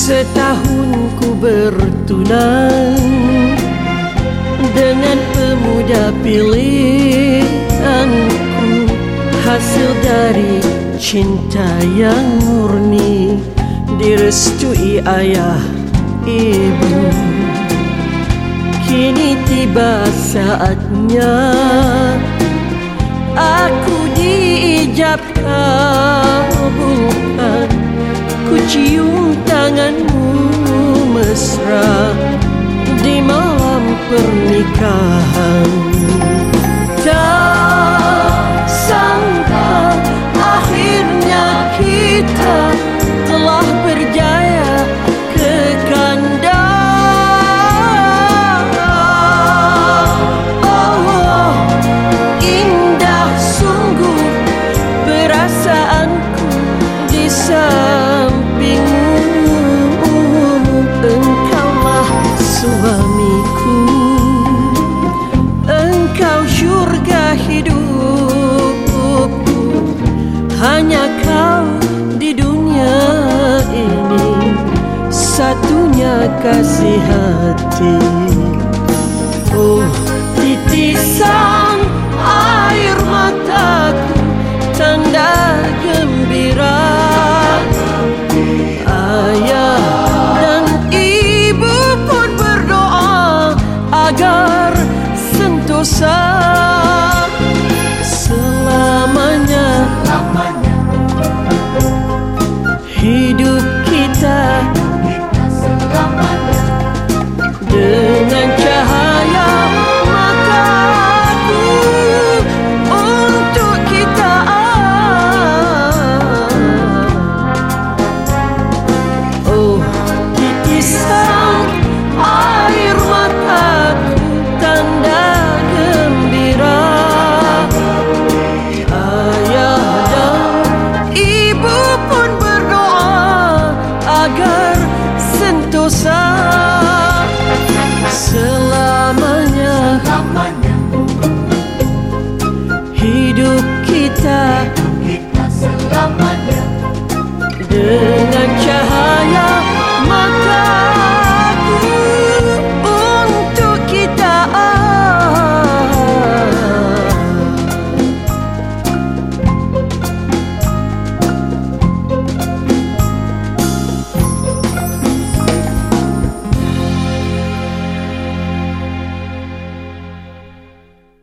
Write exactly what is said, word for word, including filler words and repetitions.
Setahun ku bertunang dengan pemuda pilihanku, hasil dari cinta yang murni, direstui ayah ibu. Kini tiba saatnya aku diijab kabulkan. Ku cium tanganmu mesra di malam pernikahan. Tak sangka akhirnya kita telah berjaya ke kanda. Oh, indah sungguh perasaanku di sampingmu. Engkaulah suamiku, engkau syurga hidupku. Hanya kau di dunia ini, satunya kasih hati. Oh, titisan air mataku, tanda gembira. Ayah dan ibu pun berdoa agar sentosa